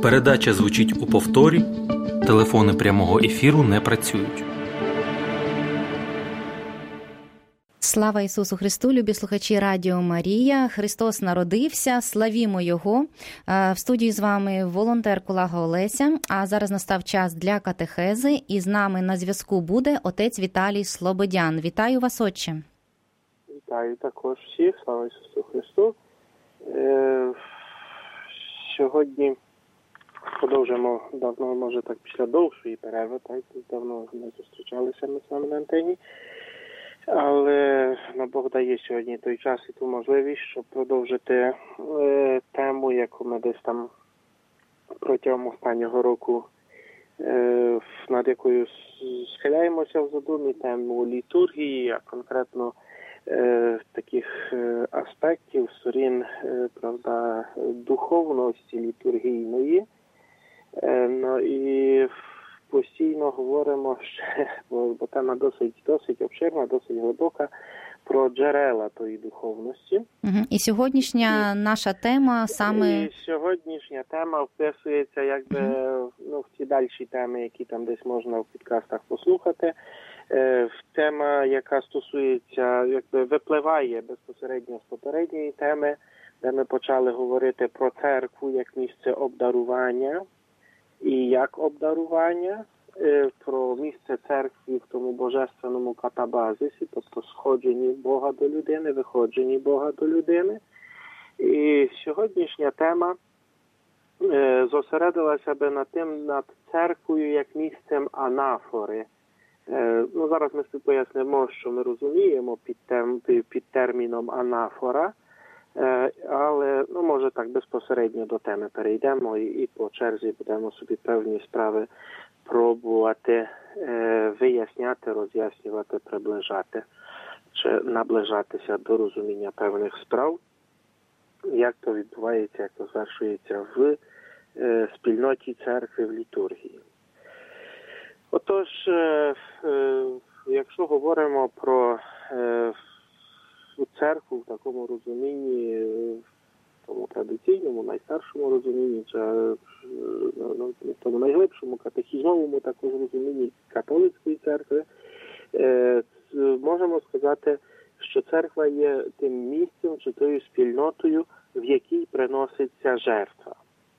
Передача звучить у повторі. Телефони прямого ефіру не працюють. Слава Ісусу Христу, любі слухачі Радіо Марія. Христос народився, славімо Його. В студії з вами волонтер Кулага Олеся. А зараз настав час для катехези. І з нами на зв'язку буде отець Віталій Слободян. Вітаю вас, отче. Вітаю також всіх. Слава Ісусу Христу. Сьогодні продовжимо давно, може так після довшої перерви, так, давно не зустрічалися ми з вами на антені. Але Бог дає сьогодні той час і ту можливість, щоб продовжити тему, яку ми десь там протягом останнього року, над якою схиляємося в задумі, тему літургії, а конкретно таких аспектів, сторін, правда, духовності літургійної. Ну і постійно говоримо ще, бо тема досить обширна, досить глибока, про джерела тої духовності. І сьогоднішня наша тема саме... І сьогоднішня тема вписується якби в ті дальші теми, які там десь можна в підкастах послухати. Тема, яка стосується, якби випливає безпосередньо з попередньої теми, де ми почали говорити про церкву як місце обдарування і як обдарування, про місце церкви в тому божественному катабазисі, тобто сходженні Бога до людини, виходженні Бога до людини. І сьогоднішня тема зосередилася би над церквою як місцем анафори. Зараз ми собі пояснимо, що ми розуміємо під терміном анафора, але, може так, безпосередньо до теми перейдемо і по черзі будемо собі певні справи пробувати виясняти, роз'яснювати, приближати, чи наближатися до розуміння певних справ, як то відбувається, як то звершується в спільноті церкви, в літургії. Отож, якщо говоримо про церкву в такому розумінні, в тому традиційному, найстаршому розумінні, чи в тому найглибшому, катехізмовому також розумінні католицької церкви, можемо сказати, що церква є тим місцем чи тою спільнотою, в якій приноситься жертва.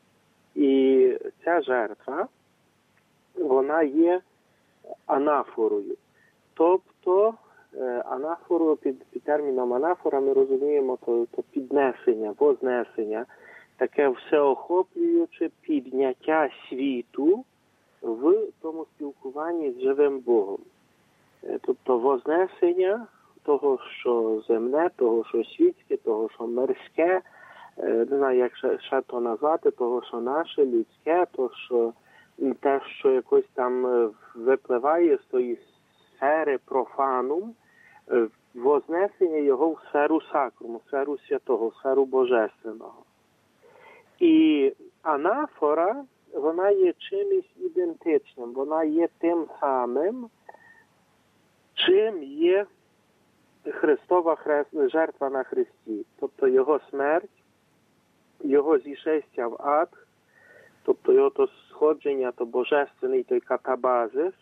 І ця жертва, вона є анафорою. Тобто анафору, під терміном анафора ми розуміємо то піднесення, вознесення, таке всеохоплююче підняття світу в тому спілкуванні з живим Богом. Тобто вознесення того, що земне, того, що світське, того, що мирське, не знаю, як ще то назвати, того, що наше, людське, те, що якось там випливає з тої сфери профанум, вознесення його в сферу сакруму, в сферу святого, в сферу божественного. І анафора, вона є чимось ідентичним, вона є тим самим, чим є Христова жертва на Христі. Тобто його смерть, його зішестя в ад, тобто його то сходження, то божественний той катабазис,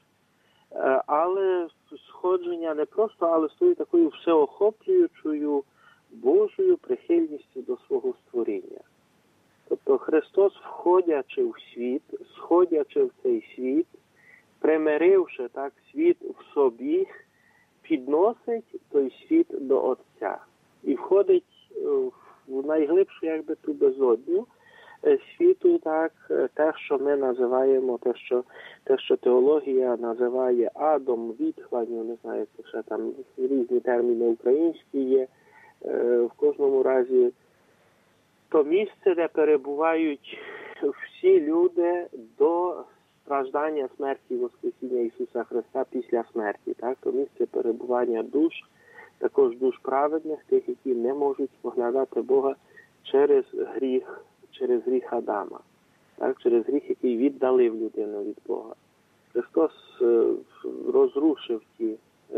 але сходження не просто, але з тою такою всеохоплюючою Божою прихильністю до свого створіння. Тобто Христос, входячи в світ, сходячи в цей світ, примиривши так світ в собі, підносить той світ до Отця. І входить в найглибшу, якби, ту безодню світу, так, те, що ми називаємо, те, що теологія називає адом, відхланню, не знаю, це ще там різні терміни українські є. В кожному разі то місце, де перебувають всі люди до страждання, смерті і воскресіння Ісуса Христа після смерті. Так? То місце перебування душ, також душ праведних, тих, які не можуть споглядати Бога через гріх Адама, так? Через гріх, який віддалив людину від Бога. Христос розрушив ті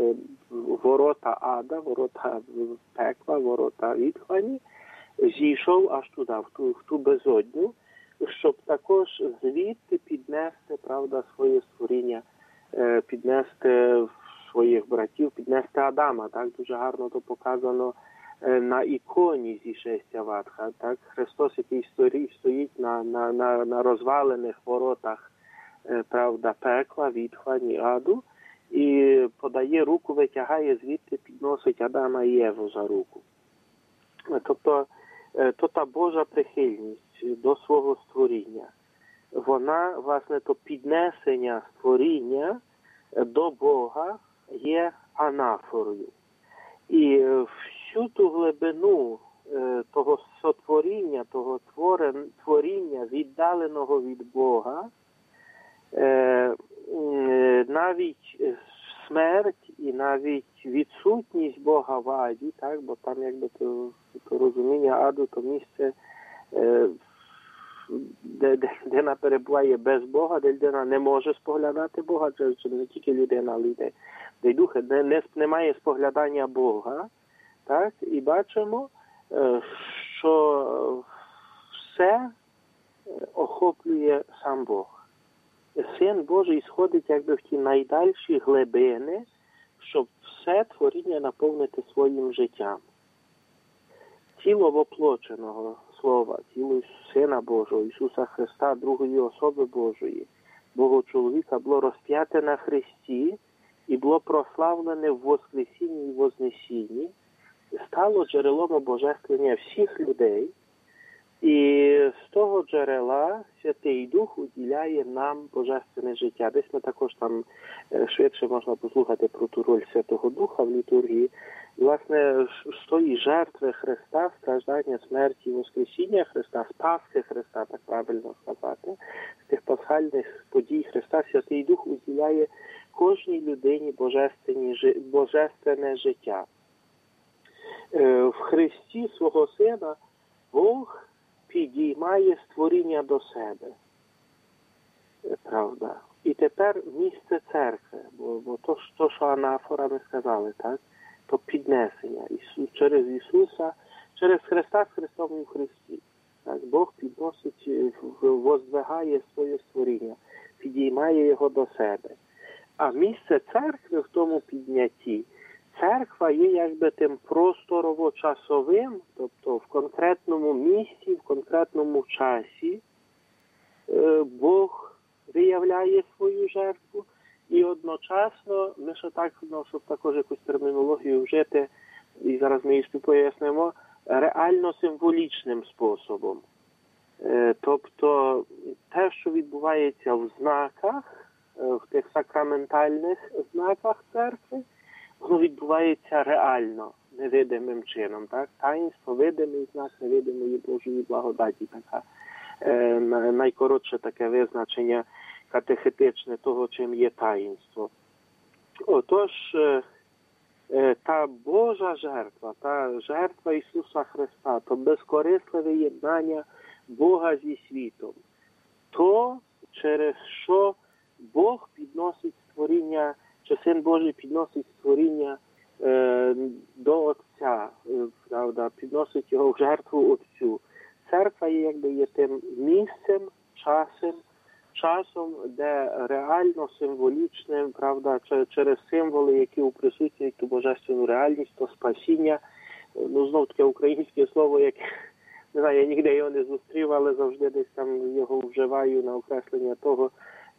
ворота ада, ворота пекла, ворота відхлані, зійшов аж туди, в ту безодню, щоб також звідти піднести, правда, своє створіння, піднести своїх братів, піднести Адама. Так, дуже гарно то показано на іконі зі шестя Ватха. Так, Христос, який стоїть на розвалених воротах, правда, пекла, відхвані, аду, і подає руку, витягає звідти, підносить Адама і Єву за руку. Тобто, то та Божа прихильність до свого створіння. Вона, власне, то піднесення створіння до Бога є анафорою. І всю ту глибину того сотворіння, того творіння, віддаленого від Бога, навіть смерть і навіть відсутність Бога в аді, так, бо там якби то розуміння аду, то місце, де людина перебуває без Бога, де людина не може споглядати Бога, це не тільки людина, але де духи, немає споглядання Бога, так, і бачимо, що все охоплює сам Бог. Син Божий сходить якби в ті найдальші глибини, щоб все творіння наповнити своїм життям. Тіло воплоченого Слова, тіло Сина Божого, Ісуса Христа, другої особи Божої, Бога чоловіка, було розп'яте на Христі і було прославлене в Воскресінні і Вознесінні, стало джерелом обожествлення всіх людей. І з того джерела Святий Дух уділяє нам божественне життя. Десь ми також там швидше можна послухати про ту роль Святого Духа в літургії. І, власне, з тої жертви Христа, страждання, смерті, воскресіння Христа, з Пасхи Христа, так правильно сказати, з тих пасхальних подій Христа, Святий Дух уділяє кожній людині божественне життя. В Христі свого Сина Бог підіймає створіння до себе. Правда. І тепер місце церкви, бо то, що анафора ми сказали, так? То піднесення через Ісуса, через Христа з Христом і в Христі. Так? Бог підносить, воздвигає своє створіння, підіймає його до себе. А місце церкви в тому піднятті, церква є якби тим просторово-часовим, тобто в конкретному місці, в конкретному часі Бог виявляє свою жертву, і одночасно, ми ще так, щоб також якусь термінологію вжити, і зараз ми її пояснимо, реально символічним способом. Тобто те, що відбувається в знаках, в тих сакраментальних знаках церкви, воно відбувається реально, невидимим чином. Так? Таїнство, видимий знак невидимої Божої благодаті. Така, найкоротше таке визначення катехетичне того, чим є таїнство. Отож, та Божа жертва, та жертва Ісуса Христа, то безкорисливе єднання Бога зі світом, то, через що Бог підносить створіння, чи Син Божий підносить створіння до Отця, правда, підносить його в жертву Отцю. Церква є тим місцем, часом, де реально символічним, правда, через символи, які уприсутнюють ту божественну реальність, то спасіння. Ну, знов таке українське слово, яке, не знаю, я ніде його не зустрів, але завжди десь там його вживаю на окреслення того,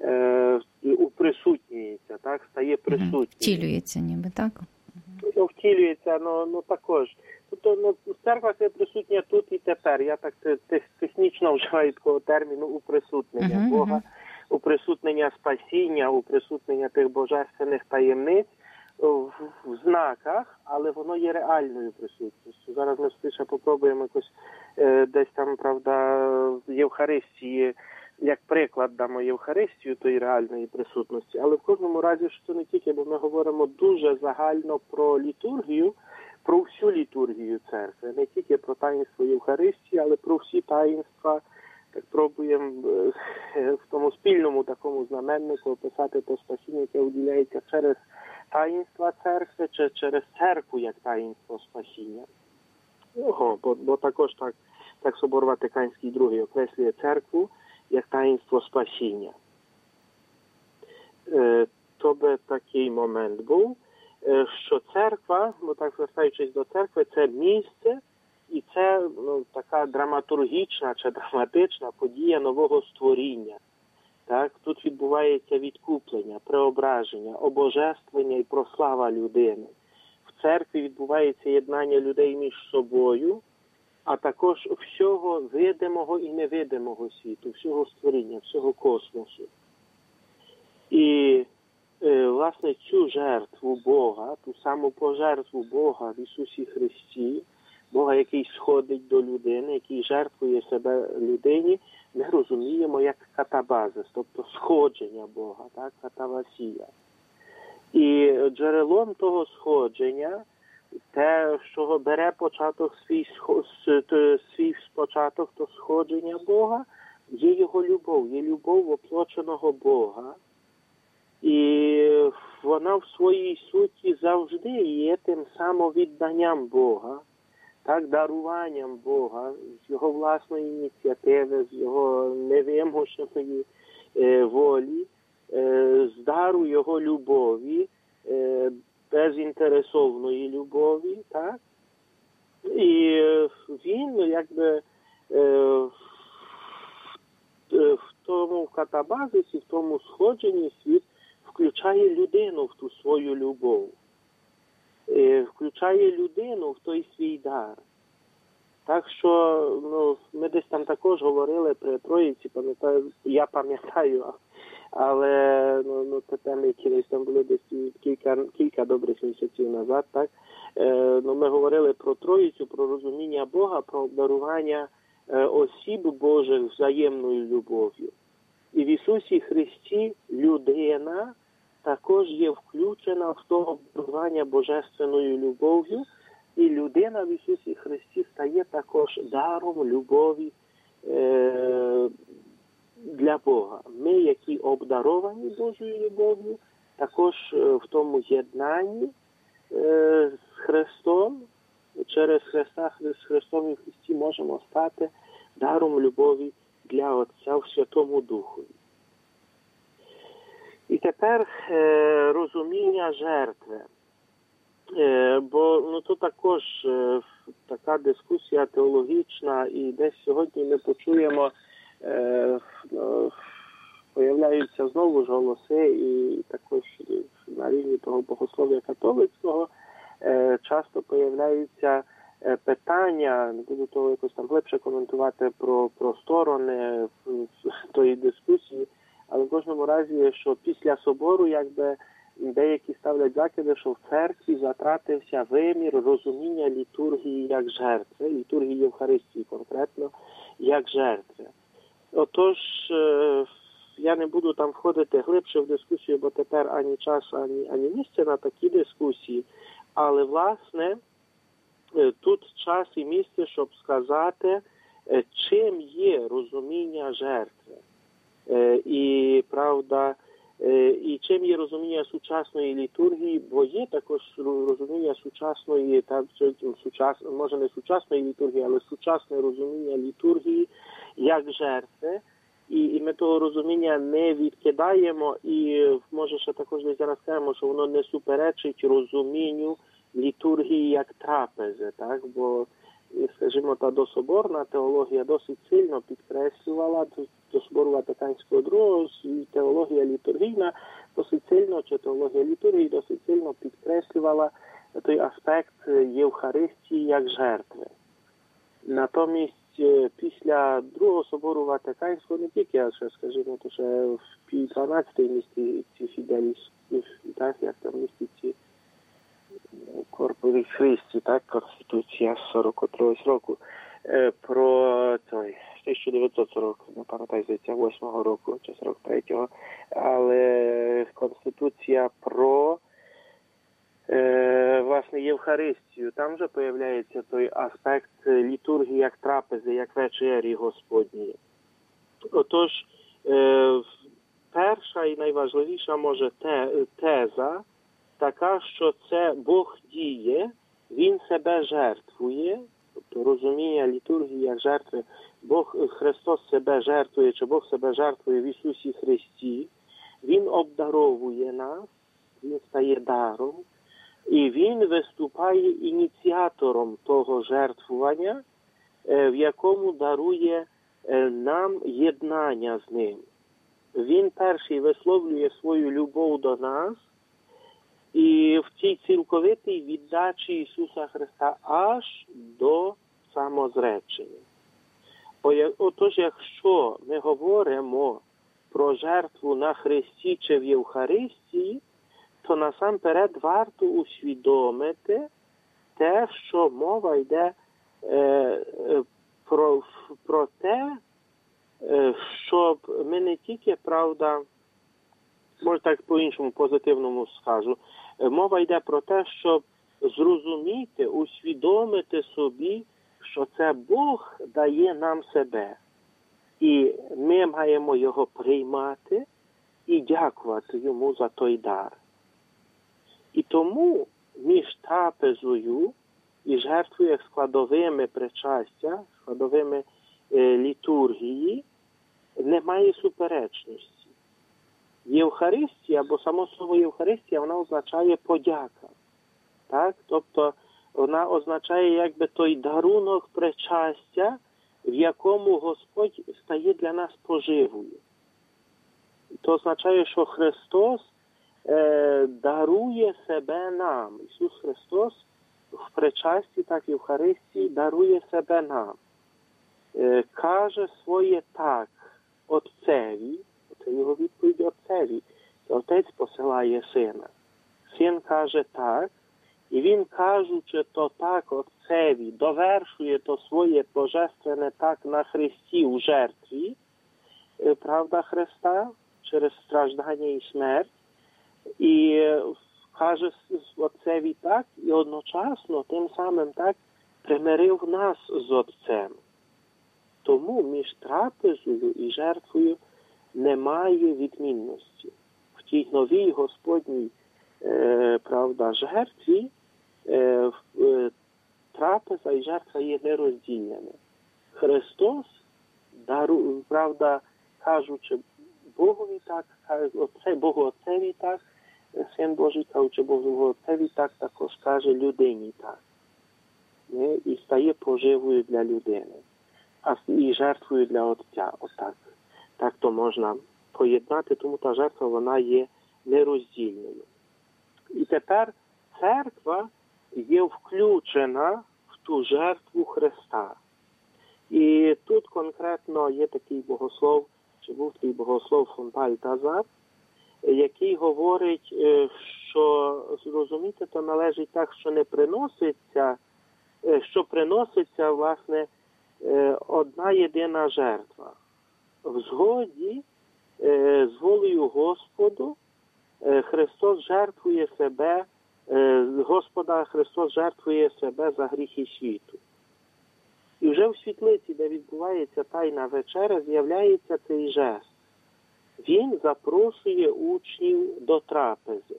уприсутнюється, так, стає присутнім. Втілюється ніби, так? Втілюється, ну також. Тобто, церква це присутня тут і тепер. Я так технічно вживаю такого терміну уприсутнення Бога, уприсутнення спасіння, уприсутнення тих божественних таємниць в знаках, але воно є реальною присутністю. Зараз ми ще попробуємо якось десь там, правда, в Євхаристії, як приклад дамо Євхаристію тої реальної присутності, але в кожному разі, що це не тільки, бо ми говоримо дуже загально про літургію, про всю літургію церкви, не тільки про таїнство Євхаристії, але про всі таїнства, так пробуємо в тому спільному такому знаменнику описати те спасіння, яке уділяється через таїнства церкви, чи через церкву як таїнство спасіння. Бо також так Собор Ватиканський II окреслює церкву як таїнство спасіння. То би такий момент був, що церква, так звертаючись до церкви, це місце, і це така драматургічна чи драматична подія нового створіння. Так? Тут відбувається відкуплення, преображення, обожествлення і прослава людини. В церкві відбувається єднання людей між собою, а також всього видимого і невидимого світу, всього створіння, всього космосу. І, власне, цю жертву Бога, ту саму пожертву Бога в Ісусі Христі, Бога, який сходить до людини, який жертвує себе людині, ми розуміємо як катабазис, тобто сходження Бога, так, катавасія. І джерелом того сходження, те, з чого бере початок свій спочаток, то сходження Бога, є його любов, є любов воплоченого Бога. І вона в своїй суті завжди є тим самовідданням Бога, так, даруванням Бога, з його власної ініціативи, з його невимушеної волі, з дару його любові, безінтересовної любові, так? І він, якби, в тому катабазисі, в тому сходженні світ включає людину в ту свою любов, включає людину в той свій дар. Так що, ми десь там також говорили при Троїці, я пам'ятаю, але це теми, які десь там були десь кілька добрих місяців назад, так? Ми говорили про Троїцю, про розуміння Бога, про обдарування осіб Божих взаємною любов'ю. І в Ісусі Христі людина також є включена в то обдарування божественною любов'ю, і людина в Ісусі Христі стає також даром любові для Бога. Ми, які обдаровані Божою любов'ю, також в тому єднанні з Христом, через Христа, з Христом і в Христі можемо стати даром любові для Отця в Святому Духові. І тепер розуміння жертви. Бо тут також така дискусія теологічна, і десь сьогодні ми почуємо, появляються знову ж голоси, і також на рівні того богослов'я католицького часто появляються питання, не буду того якось там глибше коментувати про сторони тої дискусії, але в кожному разі, що після собору, якби, деякі ставлять закиди, що в церкві затратився вимір розуміння літургії як жертви, літургії Євхаристії конкретно, як жертви. Отож, я не буду там входити глибше в дискусію, бо тепер ані часу, ані місця на такі дискусії, але, власне, тут час і місце, щоб сказати, чим є розуміння жертви. І, правда, і чим є розуміння сучасної літургії, бо є також розуміння сучасної, може не сучасної літургії, але сучасне розуміння літургії як жертви. І ми того розуміння не відкидаємо, і може ще також десь зараз скажемо, що воно не суперечить розумінню літургії як трапези, так? Бо, скажімо, та дособорна теологія досить сильно підкреслювала, до собору Ватиканського II, теологія літургійна досить сильно, чи теологія літургії досить сильно підкреслювала той аспект Євхаристії як жертви. Натомість після Другого собору Ватиканського, не тільки, а ще, скажімо, то ще в Пій XII місті ці фіделіс, так, як там місті ці Корпорі Христі, так, Конституція 43 року, про той 1940, не пам'ятаю, здається, 8-го року, чи 43-го, але Конституція про власне Євхаристію, там вже появляється той аспект літургії як трапези, як вечері Господньої. Отож, перша і найважливіша, може, теза така, що це Бог діє, Він себе жертвує, тобто розуміння літургії як жертви, Бог Христос себе жертвує, чи Бог себе жертвує в Ісусі Христі, Він обдаровує нас, Він стає даром, і Він виступає ініціатором того жертвування, в якому дарує нам єднання з Ним. Він перший висловлює свою любов до нас, і в цій цілковитій віддачі Ісуса Христа аж до самозречення. Отож, якщо ми говоримо про жертву на Христі чи в Євхаристії, то насамперед варто усвідомити те, що мова йде про те, щоб ми не тільки, правда, може так по-іншому позитивному скажу, мова йде про те, щоб зрозуміти, усвідомити собі, що це Бог дає нам себе. І ми маємо його приймати і дякувати йому за той дар. І тому між трапезою і жертвою як складовими причастя, складовими літургії, немає суперечності. Євхаристія, або само слово Євхаристія, вона означає подяка. Так? Тобто вона означає якби той дарунок причастя, в якому Господь стає для нас поживою. Це означає, що Христос дарує себе нам. Ісус Христос в причасті, так і в Євхаристії дарує себе нам. Каже своє так Отцеві, це його відповідь Отцеві. Отець посилає Сина. Син каже так, і він, кажучи то так Отцеві, довершує то своє божественне так на Христі у жертві, правда Христа, через страждання і смерть, і каже Отцеві так, і одночасно тим самим так примирив нас з Отцем. Тому між трапезою і жертвою немає відмінності. В тій новій Господній, правда, жертві трапеза і жертва є нероздільними. Христос, правда, кажучи Богові так, Богу Отцеві так, Син Божий, кажучи Богу Отцеві так, також каже людині так. І стає поживою для людини. І жертвою для Отця. Отак. Так то можна поєднати, тому та жертва, вона є нероздільною. І тепер церква є включена в ту жертву Христа. І тут конкретно є такий богослов, чи був такий богослов фон Бальтазар, який говорить, що зрозуміти то належить так, що не приноситься, що приноситься, власне, одна єдина жертва. В згоді з волею Господу Христос жертвує себе, Господа Христос жертвує себе за гріхи світу. І вже в світлиці, де відбувається Тайна вечеря, з'являється цей жест. Він запрошує учнів до трапези.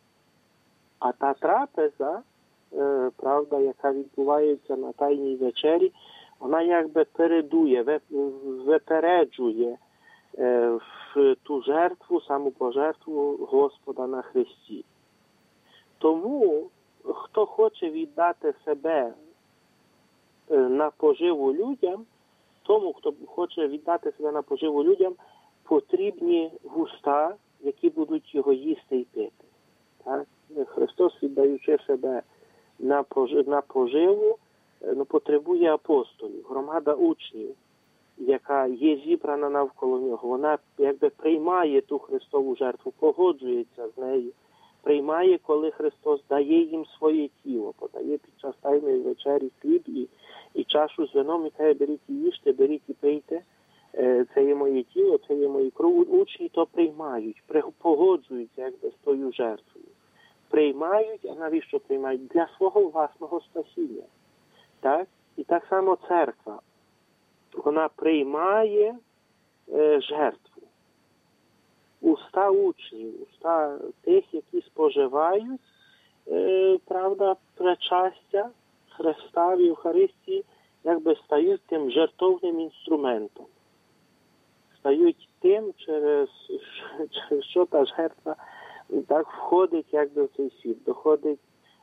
А та трапеза, правда, яка відбувається на Тайній вечері, вона якби передує, випереджує в ту жертву, саму пожертву Господа на Христі. Тому, хто хоче віддати себе на поживу людям, тому, хто хоче віддати себе на поживу людям, потрібні вуста, які будуть його їсти і пити. Так? Христос, віддаючи себе на поживу, потребує апостолів, громада учнів, яка є зібрана навколо нього. Вона якби приймає ту Христову жертву, погоджується з нею, приймає, коли Христос дає їм своє тіло, подає під час Тайної вечері хліб і чашу з вином, і каже, беріть і їжте, беріть і пийте, це є моє тіло, це є мої кров. Учні то приймають, погоджуються якби з тою жертвою. Приймають, а навіщо приймають? Для свого власного спасіння. Так? І так само церква. Вона приймає жертву. Уста учнів, уста тих, які споживають, правда, причастя Христа в Євхаристії, якби стають тим жертовним інструментом. Стають тим, через що та жертва так входить якби в цей світ, доходить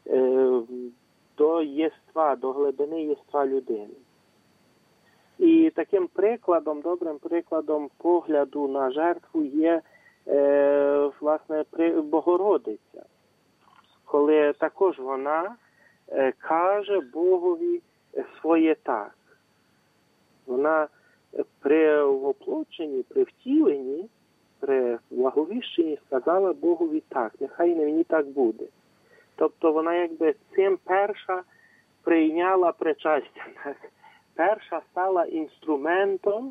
до єства, до глибини єства людини. І таким прикладом, добрим прикладом погляду на жертву є, власне, Богородиця, коли також вона каже Богові своє так. Вона при воплоченні, при втіленні, при благовіщенні сказала Богові так, нехай на мені так буде. Тобто вона якби цим перша прийняла причастя, перша стала інструментом,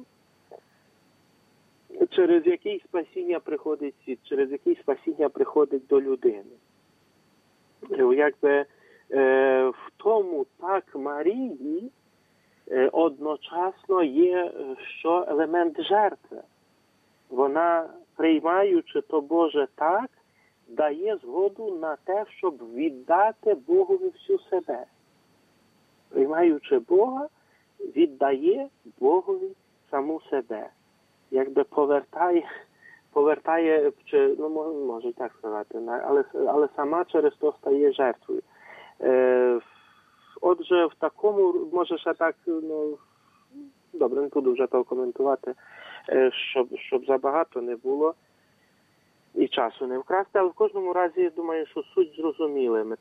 через який спасіння приходить світ, через який спасіння приходить до людини. Якби в тому так Марії одночасно є що елемент жертви. Вона, приймаючи то Боже так, дає згоду на те, щоб віддати Богові всю себе. Приймаючи Бога, віддає Богові саму себе. Якби повертає, чи, ну, може так сказати, але сама через то стає жертвою. Отже, в такому, може ще так, ну, добре, не буду вже того коментувати, щоб забагато не було і часу не вкрасти, але в кожному разі, я думаю, що суть зрозуміли ми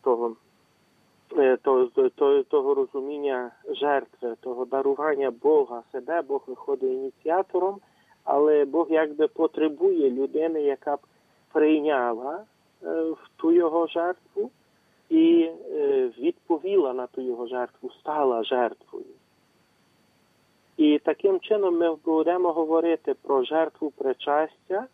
того розуміння жертви, того дарування Бога себе. Бог виходить ініціатором, але Бог якби потребує людини, яка б прийняла ту його жертву і відповіла на ту його жертву, стала жертвою. І таким чином ми будемо говорити про жертву причастя,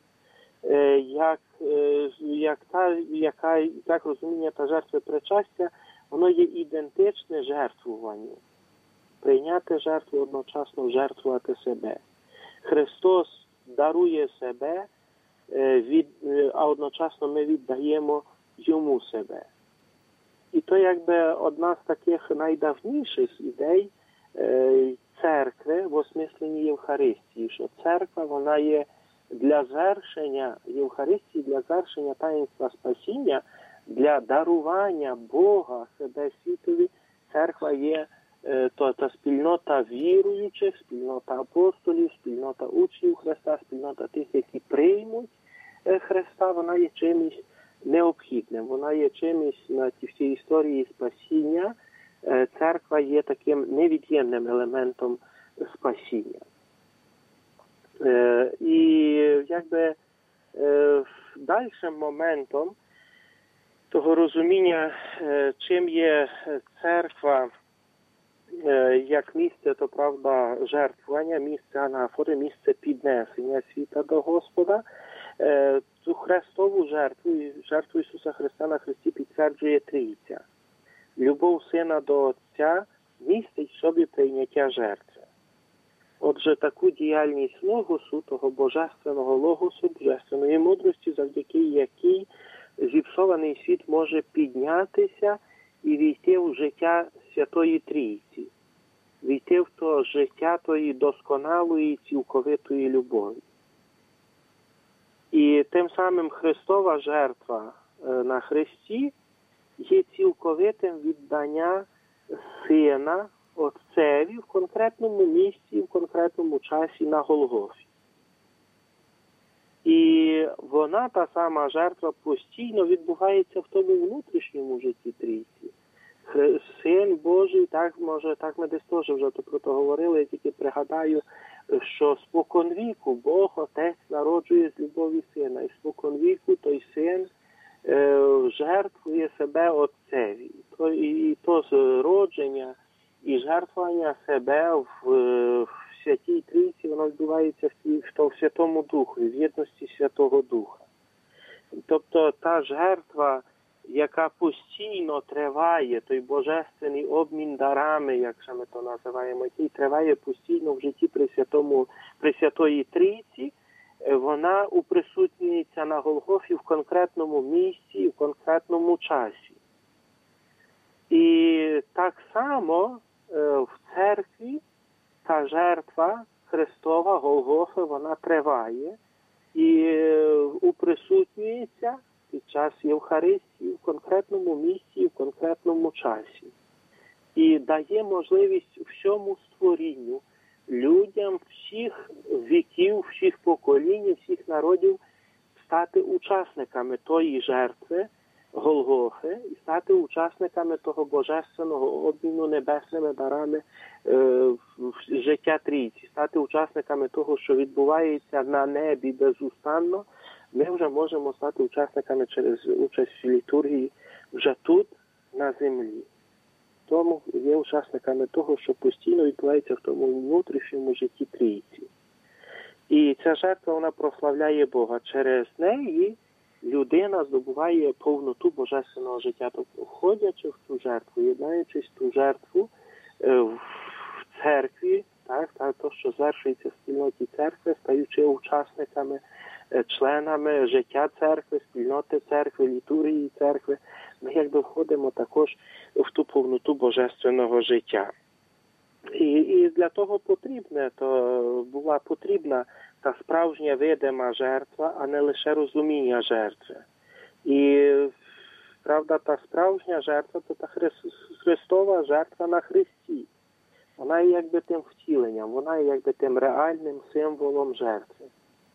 як розуміння та жертви причастя, воно є ідентичне жертвуванню. Прийняти жертву, одночасно жертвувати себе. Христос дарує себе, а одночасно ми віддаємо Йому себе. І то якби одна з таких найдавніших ідей церкви в осмисленні Євхаристії, що церква, вона є для звершення Євхаристії, для звершення таїнства спасіння, для дарування Бога себе світові. Церква є та спільнота віруючих, спільнота апостолів, спільнота учнів Христа, спільнота тих, які приймуть Христа, вона є чимось необхідним, вона є чимось на всій історії спасіння. Церква є таким невід'ємним елементом спасіння. І якби дальшим моментом того розуміння, чим є церква як місце, то правда, жертвування, місце анафори, місце піднесення світа до Господа, цю хрестову жертву Ісуса Христа на хресті підтверджує Трійця. Любов Сина до Отця містить в собі прийняття жертви. Отже, таку діяльність Логосу, того божественного Логосу, божественної мудрості, завдяки якій зіпсований світ може піднятися і війти в життя Святої Трійці, війти в то життя тої досконалої, цілковитої любові. І тим самим Христова жертва на хресті є цілковитим віддання Сина Отцеві в конкретному місці, в конкретному часі на Голгофі. І вона, та сама жертва, постійно відбувається в тому внутрішньому житті Трійці. Син Божий, так ми десь теж вже про то говорили, я тільки пригадаю, що споконвіку Бог Отець народжує з любові Сина. І споконвіку той Син жертвує себе Отцеві. І то зродження і жертвування себе в Святій Трійці, воно відбувається в Святому Духу, в єдності Святого Духа. Тобто та жертва, яка постійно триває, той божественний обмін дарами, як ми то називаємо, який триває постійно в житті при Святої Трійці, вона уприсутнюється на Голгофі в конкретному місці, в конкретному часі. І так само в церкві та жертва Христова, Голгофи, вона триває і уприсутнюється під час Євхаристії в конкретному місці, в конкретному часі. І дає можливість всьому створінню, людям всіх віків, всіх поколінь, всіх народів стати учасниками тої жертви Голгофи і стати учасниками того божественного обміну небесними дарами життя Трійці, стати учасниками того, що відбувається на небі безустанно. Ми вже можемо стати учасниками через участь в літургії вже тут, на землі. Тому є учасниками того, що постійно відбувається в тому внутрішньому житті Трійці. І ця жертва, вона прославляє Бога. Через неї людина здобуває повноту божественного життя. Тобто, входячи в цю жертву, єднаючись в ту жертву в церкві, то, що звершується в спільноті церкви, стаючи учасниками, членами життя церкви, спільноти церкви, літургії церкви, ми якби входимо також в ту повноту божественного життя. І для того була потрібна та справжня видима жертва, а не лише розуміння жертви. І, правда, та справжня жертва – це та Христова жертва на Христі. Вона є якби тим втіленням, вона є якби тим реальним символом жертви.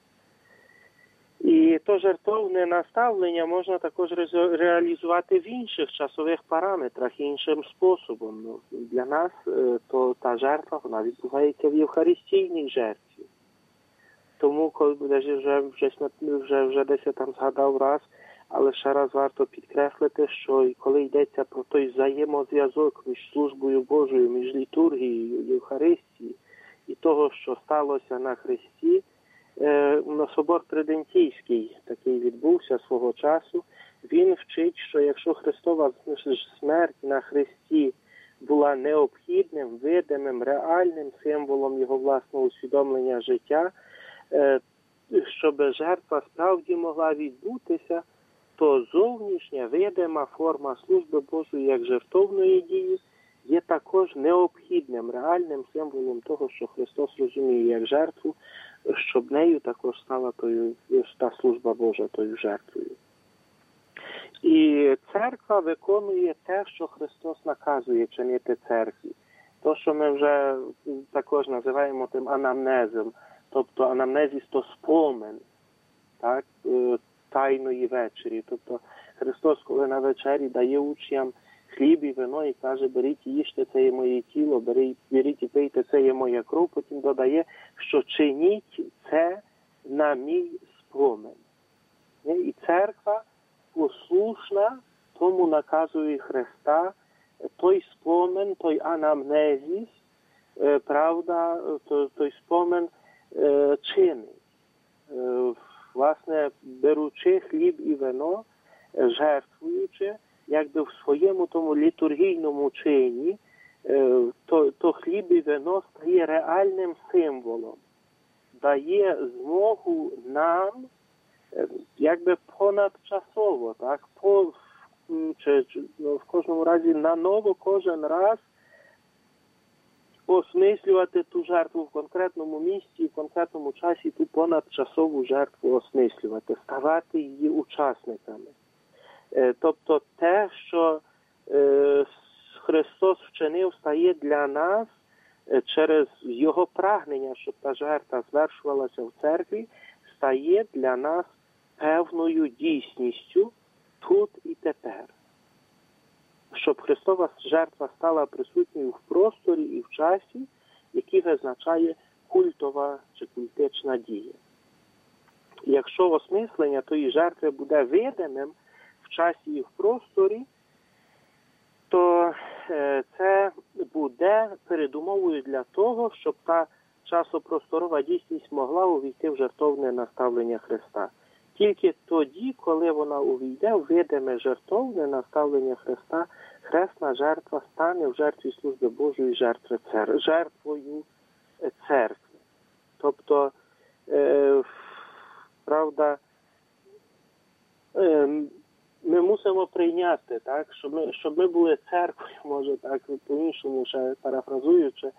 І то жертовне наставлення можна також реалізувати в інших часових параметрах, іншим способом. Для нас то та жертва, вона відбувається в Євхаристійній жертві. Тому, коли вже десь я там згадав раз, але ще раз варто підкреслити, що коли йдеться про той взаємозв'язок між службою Божою, між літургією, Євхаристією і того, що сталося на Христі, Собор Тридентійський такий відбувся свого часу. Він вчить, що якщо Христова смерть на Христі була необхідним, видимим, реальним символом його власного усвідомлення життя, щоб жертва справді могла відбутися, то зовнішня видима форма служби Божої як жертовної дії є також необхідним, реальним символом того, що Христос розуміє як жертву, щоб нею також стала та служба Божа тою жертвою. І церква виконує те, що Христос наказує чинити церкві. То, що ми вже також називаємо тим анамнезом, тобто анамнезіс – то спомин, так, Тайної вечері. Тобто Христос, коли на вечері дає учням хліб і вино і каже, беріть і їжте, це є моє тіло, беріть і пийте, це є моя кров, потім додає, що чиніть це на мій спомин. І церква послушна тому наказу Христа, той спомин, той анамнезіс, правда, той спомин чинить. Власне, беручи хліб і вино, жертвуючи, якби в своєму тому літургійному чині, то хліб і вино стає реальним символом, дає змогу нам, якби понадчасово, так, в кожному разі наново кожен раз осмислювати ту жертву в конкретному місці, в конкретному часі ту понадчасову жертву осмислювати, ставати її учасниками. Тобто те, що Христос вчинив, стає для нас через Його прагнення, щоб та жертва звершувалася в церкві, стає для нас певною дійсністю тут і тепер. Щоб Христова жертва стала присутньою в просторі і в часі, який визначає культова чи культична дія. Якщо осмислення тої жертви буде видимим в часі і в просторі, то це буде передумовою для того, щоб та часопросторова дійсність могла увійти в жертовне наставлення Христа. Тільки тоді, коли вона увійде в видиме жертовне наставлення Христа, хресна жертва стане в жертві служби Божої жертвою церкви. Тобто, правда, ми мусимо мусимо прийняти, так, щоб ми були церквою, може так, по-іншому, ще парафразуючи,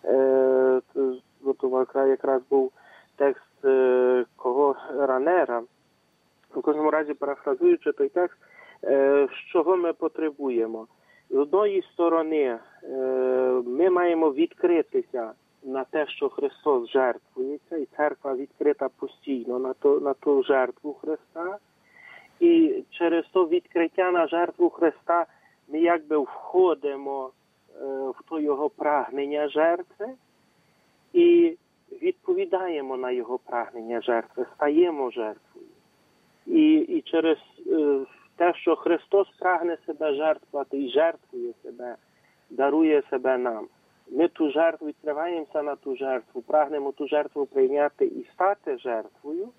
якраз був текст кого Ранера, у кожному разі парафразуючи той текст, чого ми потребуємо. З одної сторони, ми маємо відкритися на те, що Христос жертвується, і церква відкрита постійно на ту жертву Христа. І через то відкриття на жертву Христа ми якби входимо в то його прагнення жертви і відповідаємо на його прагнення жертви, стаємо жертвою. І через те, що Христос прагне себе жертвувати і жертвує себе, дарує себе нам, ми ту жертву, відкриваємося на ту жертву, прагнемо ту жертву прийняти і стати жертвою,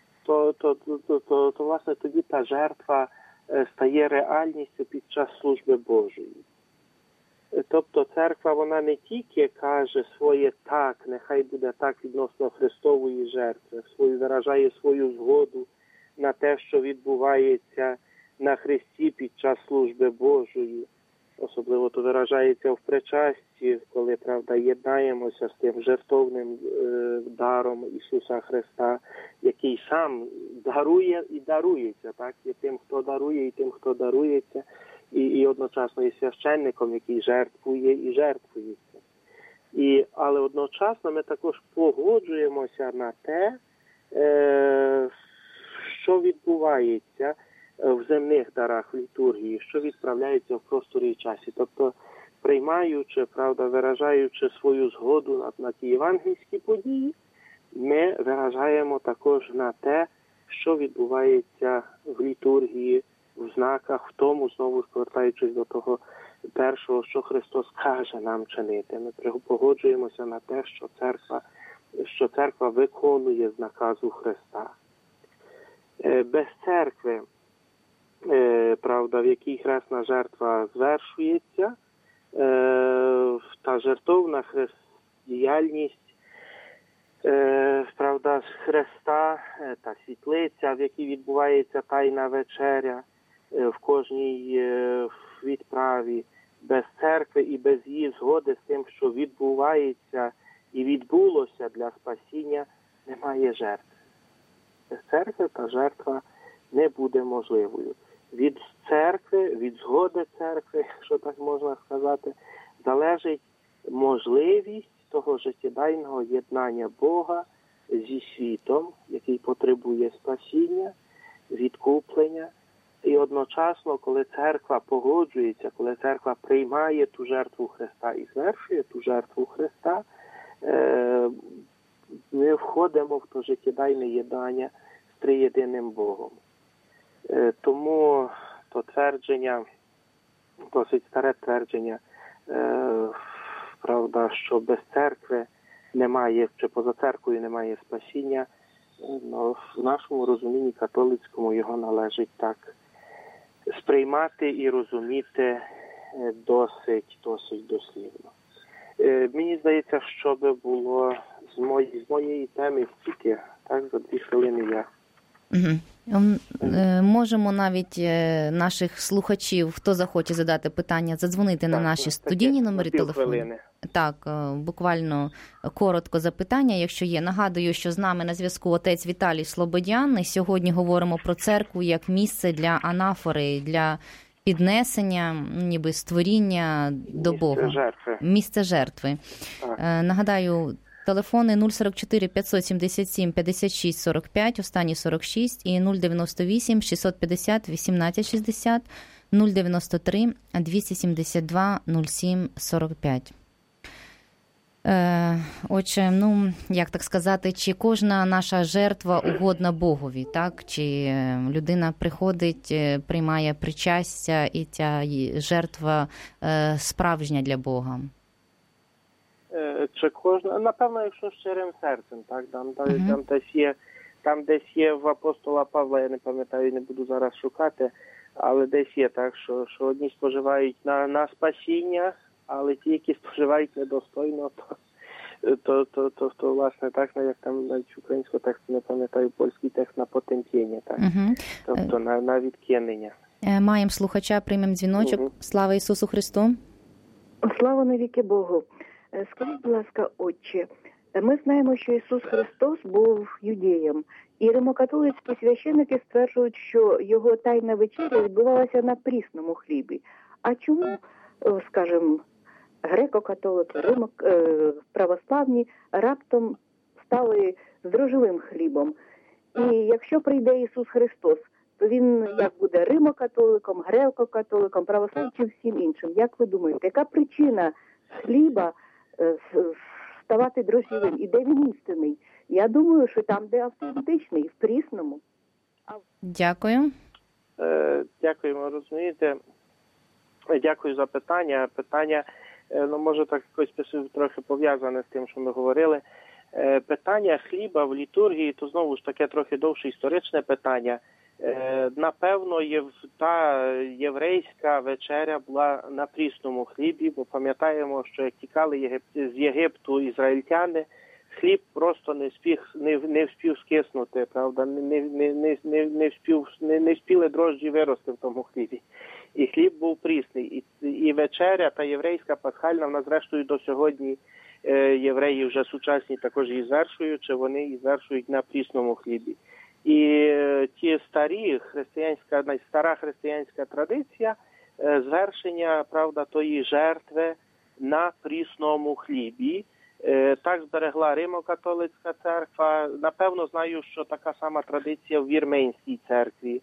то власне, тоді та жертва стає реальністю під час служби Божої. Тобто церква, вона не тільки каже своє «так», нехай буде так відносно Христової жертви, виражає свою згоду на те, що відбувається на Христі під час служби Божої. Особливо то виражається в причасті, коли, правда, єднаємося з тим жертовним даром Ісуса Христа, який сам дарує і дарується, так? Є тим, хто дарує, і тим, хто дарується, і одночасно і священником, який жертвує і жертвується. Але одночасно ми також погоджуємося на те, що відбувається в земних дарах літургії, що відправляється в просторі і часі. Тобто, приймаючи, правда, виражаючи свою згоду на ті євангельські події, ми виражаємо також на те, що відбувається в літургії, в знаках, в тому, знову повертаючись до того першого, що Христос каже нам чинити. Ми погоджуємося на те, що церква виконує з наказу Христа. Без церкви, правда, в якій хресна жертва звершується, та жертовна діяльність, правда, Христа, та світлиця, в якій відбувається тайна вечеря, в кожній відправі, без церкви і без її згоди з тим, що відбувається і відбулося для спасіння, немає жертви. Без церкви та жертва не буде можливою. Від церкви, від згоди церкви, якщо так можна сказати, залежить можливість того життєдайного єднання Бога зі світом, який потребує спасіння, відкуплення. І одночасно, коли церква погоджується, коли церква приймає ту жертву Христа і звершує ту жертву Христа, ми входимо в то життєдайне єднання з триєдиним Богом. Тому то твердження, досить старе твердження, правда, що без церкви немає, чи поза церквою немає спасіння, в нашому розумінні католицькому його належить так сприймати і розуміти досить дослівно. Мені здається, що би було з моєї теми стільки, так, за 2 хвилини я. Можемо навіть наших слухачів, хто захоче задати питання, задзвонити на наші студійні номери телефону. Так, буквально коротко запитання, якщо є. Нагадую, що з нами на зв'язку отець Віталій Слободян. І сьогодні говоримо про церкву як місце для анафори, для піднесення, ніби створіння до Бога. Місце жертви. Нагадаю, телефони 044 577 56 45, останні 46, і 098 650 18 60, 093 272 07 45. Отже, як так сказати, чи кожна наша жертва угодна Богові, так? Чи людина приходить, приймає причастя, і ця жертва справжня для Бога? Чи кожна, напевно, якщо щирим серцем, так, там десь є в апостола Павла, я не пам'ятаю, не буду зараз шукати, але десь є так, що одні споживають на спасіння, але ті, які споживають недостойно, то власне так, як там навіть українського тексту, не пам'ятаю, польський текст на потемпіння, так, тобто на відкинення. Маємо слухача, приймемо дзвіночок. Слава Ісусу Христу! Слава навіки Богу! Скажіть, будь ласка, отче, ми знаємо, що Ісус Христос був юдеєм, і римокатолицькі священники стверджують, що його тайна вечеря відбувалася на прісному хлібі. А чому, скажімо, греко-католики, православні раптом стали з дрожжевим хлібом? І якщо прийде Ісус Христос, то він як буде римокатоликом, греко-католиком, православним чи всім іншим? Як ви думаєте, яка причина хліба ставати дрожжевим? І де він істинний? Я думаю, що там, де автентичний, в прісному. Дякую. Дякуємо, розумієте. Дякую за питання. Питання, може так якось трохи пов'язане з тим, що ми говорили. Питання хліба в літургії, то знову ж таке трохи довше історичне питання. Напевно, та єврейська вечеря була на прісному хлібі, бо пам'ятаємо, що як тікали з Єгипту ізраїльтяни, хліб просто не вспів скиснути, правда, не вспіли дрожджі вирости в тому хлібі. І хліб був прісний. І вечеря та єврейська пасхальна, в нас зрештою до сьогодні євреї вже сучасні також її звершують, чи вони її звершують на прісному хлібі. І ті стара християнська традиція звершення, правда, тої жертви на прісному хлібі. Так зберегла Римо-католицька церква. Напевно, знаю, що така сама традиція в Вірменській церкві,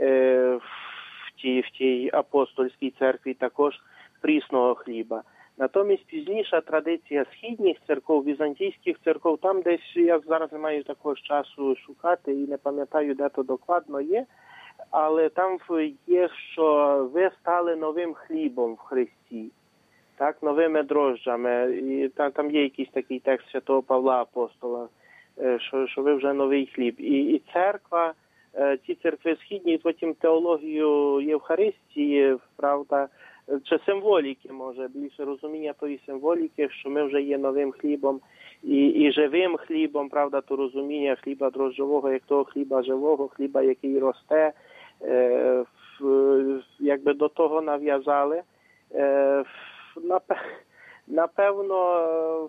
в тій апостольській церкві також прісного хліба. Натомість пізніша традиція східних церков, візантійських церков, там десь, я зараз не маю такого часу шукати і не пам'ятаю, де то докладно є, але там є, що ви стали новим хлібом в Христі, так, новими дрожджами. І там є якийсь такий текст святого Павла Апостола, що ви вже новий хліб. І церква, ці церкви східні, потім теологію Євхаристії, правда, чи символіки, може, більше розуміння тої символіки, що ми вже є новим хлібом і живим хлібом, правда, то розуміння хліба дрожжового, як того хліба живого, хліба, який росте, якби до того нав'язали. Напевно,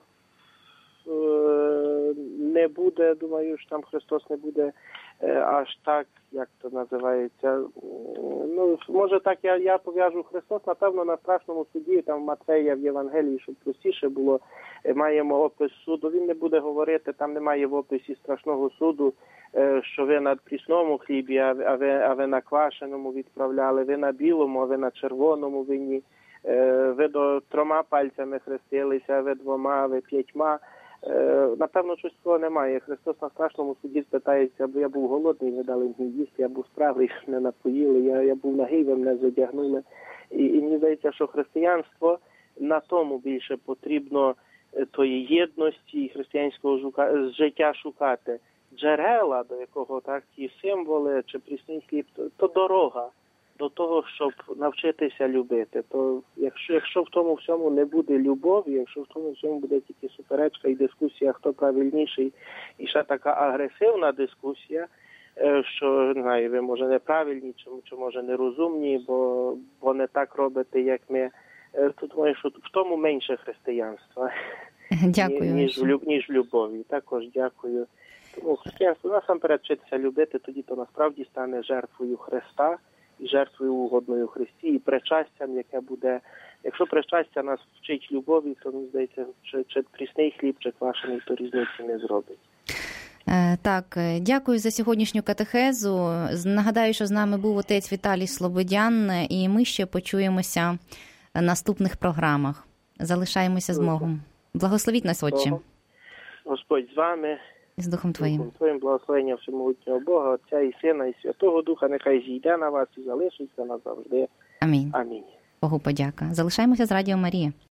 не буде, думаю, що там Христос не буде аж так, як то називається. Ну, може так, я пов'яжу Христос, напевно, на страшному суді, там Матвея в Євангелії, щоб простіше було, маємо опис суду. Він не буде говорити, там немає в описі страшного суду, що ви на прісному хлібі, а ви на квашеному відправляли, ви на білому, а ви на червоному вині. Ви до 3 пальцями хрестилися, ви 2, а ви 5. Напевно, щось такого немає. Христос на страшному суді спитається, бо я був голодний, ви дали мені їсти, я був спраглий, мене напоїли, я був нагий, ви мене задягнули. І мені здається, що християнство на тому більше потрібно тої єдності і християнського життя шукати. Джерела, до якого так ті символи чи прісний хліб, то дорога до того, щоб навчитися любити. То якщо в тому всьому не буде любові, якщо в тому всьому буде тільки суперечка і дискусія, хто правильніший, і ще така агресивна дискусія, що, не знаю, ви, може, неправильні, чи може, нерозумні, бо не так робите, як ми, то думаю, що в тому менше християнства, ніж в любові. Також дякую. Тому християнство насамперед вчитися любити, тоді то насправді стане жертвою Христа, і жертвою угодною Христі, і причастям, яке буде, якщо причастя нас вчить любові, то, мені здається, чи прісний хліб, чи квашений, то різниці не зробить. Так, дякую за сьогоднішню катехезу. Нагадаю, що з нами був отець Віталій Слободян, і ми ще почуємося в наступних програмах. Залишаємося з Богом. Благословіть нас, Отче. Господь з вами. З Духом Твоїм. Твоїм благословення всемогутнього Бога, Отця і Сина, і Святого Духа, нехай зійде на вас і залишиться назавжди. Амінь. Амінь. Богу подяка. Залишаємося з Радіо Марія.